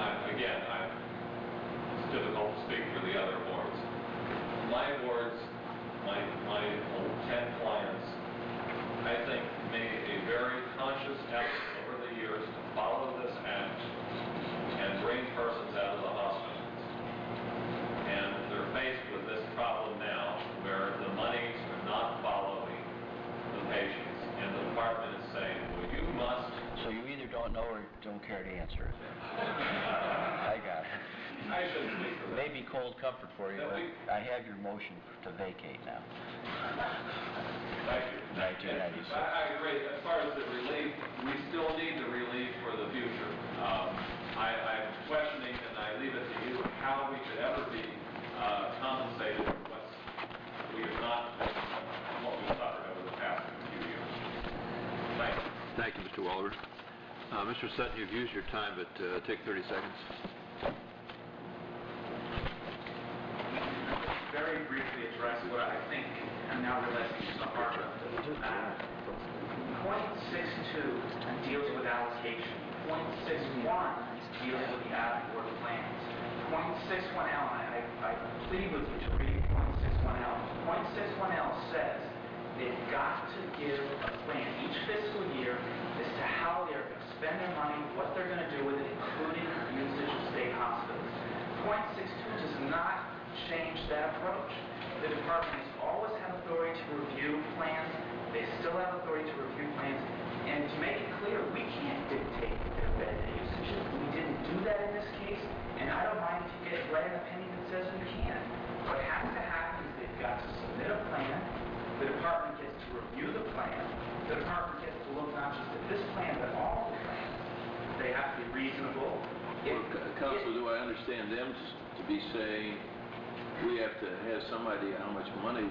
it's difficult to speak for the other boards. My boards, my 10 clients, I think made a very conscious effort over the years to follow this act and bring persons out of the hospitals. And they're faced with this problem now where the monies are not following the patients, and the department is saying, well, you must. So you either don't know or don't care to answer it. I got it. I shouldn't speak for that. Maybe cold comfort for you, but I have your motion to vacate now. Thank you. 1996. I agree. As far as the relief, we still need the relief for the future. I'm questioning, and I leave it to you, how we could ever be compensated for what we have not been, what we've suffered over the past few years. Thank you. Thank you, Mr. Walber. Mr. Sutton, you've used your time, but take 30 seconds. Very briefly address what I think I'm now realizing is the heart of the matter. Point 62 deals with allocation. Point 61 deals with the out-of-work plans. Point 61L, I plead with you to read point 61L. Point 61L says they've got to give a plan each fiscal year as to how they're going to spend their money, what they're going to do with it, including usage of state hospitals. Point 62 does not change that approach. The department has always had authority to review plans. They still have authority to review plans. And to make it clear, we can't dictate their bed usage. We didn't do that in this case, and I don't mind if you get right an opinion that says we can. What has to happen is they've got to submit a plan. The department gets to review the plan. The department gets to look not just at this plan, but all the plans. They have to be reasonable. Counsel, do I understand them to be saying we have to have some idea how much money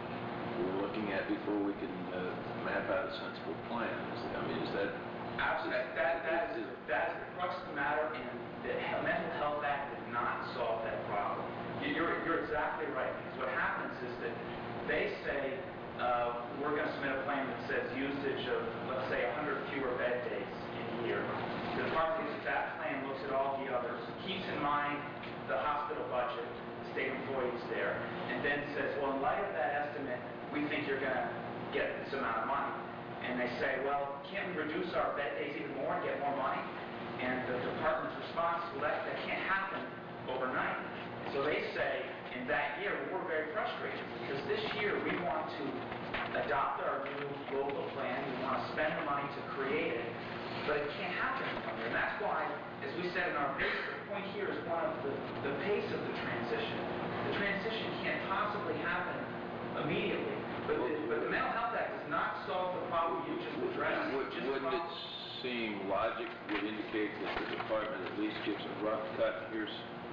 we're looking at before we can map out a sensible plan? Is that... Absolutely. That is the crux of the matter, and the Mental Health Act did not solve that problem. You're exactly right, because what happens is that they say, we're going to submit a plan that says usage of, let's say, 100 fewer bed days in a year. The department looks at that plan, looks at all the others, keeps in mind the hospital budget, state employees there, and then says, well, in light of that estimate, we think you're going to get this amount of money. And they say, well, can't we reduce our bed days even more and get more money? And the department's response, well, that can't happen overnight. So they say, in that year, we're very frustrated because this year we want to adopt our new local plan, we want to spend the money to create it, but it can't happen in 1 year. And that's why, as we said in our paper, the point here is one of the pace of the transition. The transition can't possibly happen immediately, but the Mental Health Act does not solve the problem you just addressed. Wouldn't it seem logic would indicate that the department at least gives a rough cut? Here's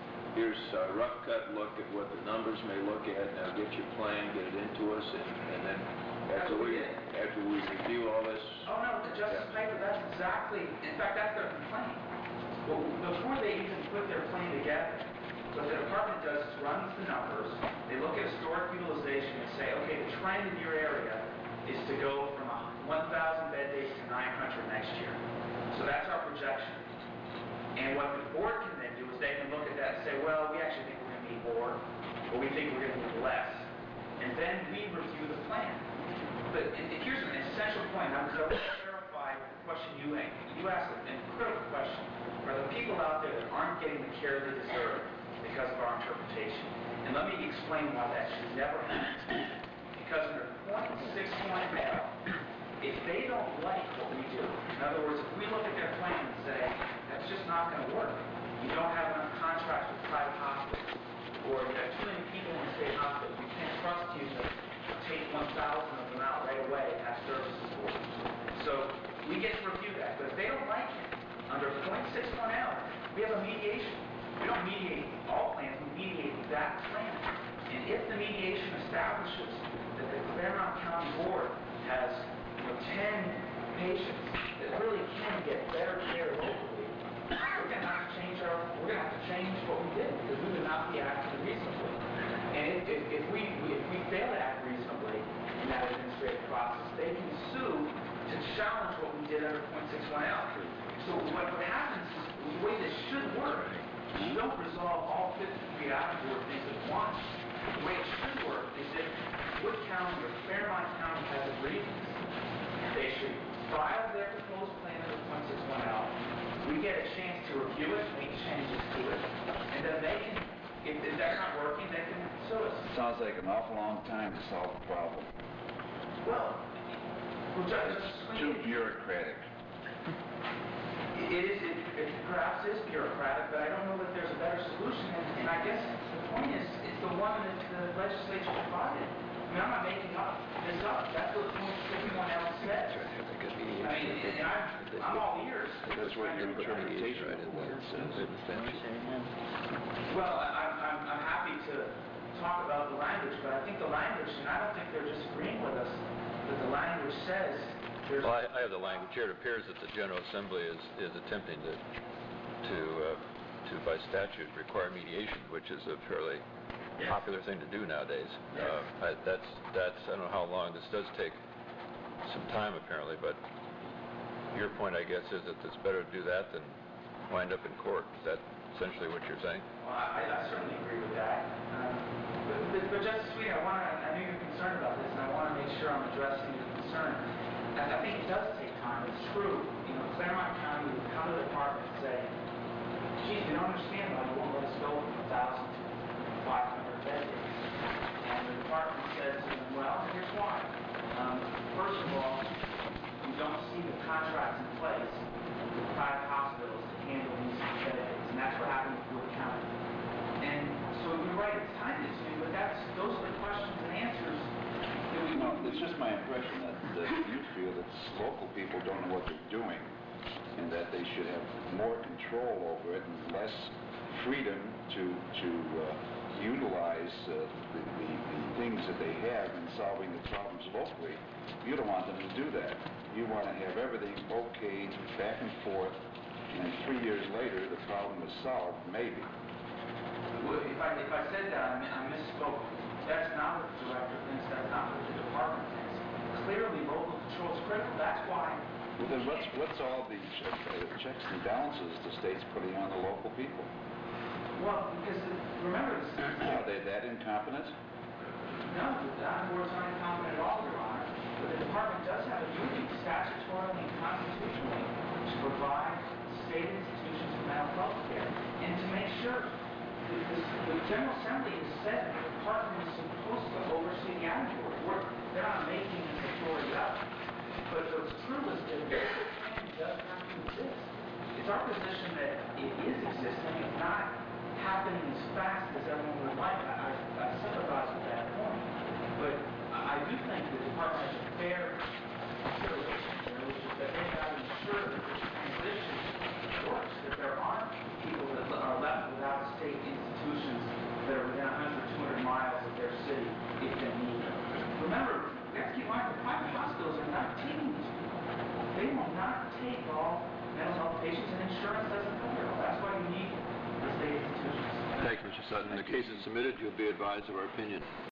a rough cut look at what the numbers may look at. Now get your plan, get it into us, and then after we review all this... Oh no, Justice Piper, that's exactly, in fact, that's their complaint. Well, before they even put their plan together, what the department does is runs the numbers, they look at historic utilization and say, okay, the trend in your area is to go from 1,000 bed days to 900 next year. So that's our projection. And what the board can then do is they can look at that and say, well, we actually think we're going to need more, or we think we're going to need less. And then we review the plan. But here's an essential point. I was going to clarify the question you asked, a critical question. Are the people out there that aren't getting the care they deserve because of our interpretation? And let me explain why that should never happen. Because under point 61L, if they don't like what we do, in other words, if we look at their plan and say, that's just not going to work, you don't have enough contracts with private hospitals, or you have too many people in state hospitals, we can't trust you to take 1,000 of them out right away and have services for them. So we get to review that, but if they don't like it, under .61L, we have a mediation. We don't mediate all plans, we mediate that plan. And if the mediation establishes that the Claremont County Board has 10 patients that really can get better care locally, we're going to have to change what we did because we would not be acting reasonably. And if we fail to act reasonably in that administrative process, they can sue to challenge what we did under .61L. So what happens is, the way this should work, you don't resolve all 53 out-of-board things at once. The way it should work is if Wood County or Claremont County has a grievance, they should file their proposed plan under .61L. We get a chance to review it, make changes to it, and then they can, if that's not working, they can sue us. Sounds like an awful long time to solve a problem. Well, It's too bureaucratic. It perhaps is bureaucratic, but I don't know that there's a better solution, and I guess the point is, it's the one that the legislature provided. I mean, I'm not making this up. That's what .61L says. I mean, and I'm all ears. That's what your interpretation of the word says. Well, I'm happy to talk about the language, but I think the language, and I don't think they're disagreeing with us, that the language says there's... Well, I have the language here. It appears that the General Assembly is attempting to by statute require mediation, which is a fairly popular thing to do nowadays. I don't know how long. This does take some time apparently, but your point, I guess, is that it's better to do that than wind up in court. Is that essentially what you're saying? Well, I certainly agree with that. But Justice Sweet, I know you're concerned about this, and I want to make sure I'm addressing your concern. I think it does take time. It's true. Claremont County would come to the department and say, geez, we don't understand why you won't let us go from 1,000 to 500 beds. And the department says to them, well, here's why. First of all, we don't see the contracts in place with private hospitals to handle these benefits, and that's what happened with Wood County. And so you're right, it's time consuming, but those are the questions and answers that we No, it's just my impression that you feel that local people don't know what they're doing and that they should have more control over it and less freedom to utilize the things that they have in solving the problems locally. You don't want them to do that. You want to have everything okayed back and forth, and 3 years later the problem is solved, maybe. If I said that, I misspoke. That's not what the director thinks. That's not what the department thinks. Clearly, local control is critical. That's why. Well, then what's all the checks and balances the state's putting on the local people? Well, because remember, Are they that incompetent? no, the board's not incompetent at all, Your Honor. But the department does have a duty, statutorily and constitutionally, to provide state institutions for mental health care and to make sure. The General Assembly has said that the department is supposed to oversee the animal board. They're not making this authority up. But what's true is that the local plan does have to exist. It's our position that it is existing. It's not happening as fast as everyone would like. I sympathize with that point. But I do think the department has a fair consideration here, which is that they've got to ensure that this transition works, that there aren't people that are left without state institutions that are within 100, 200 miles of their city if they need them. Remember, we have to keep in mind, the private hospitals are not taking these people. They will not take all mental health patients, and insurance doesn't cover it all. That's why you need the state institutions. Thank you, Mr. Sutton. The case is submitted. You'll be advised of our opinion.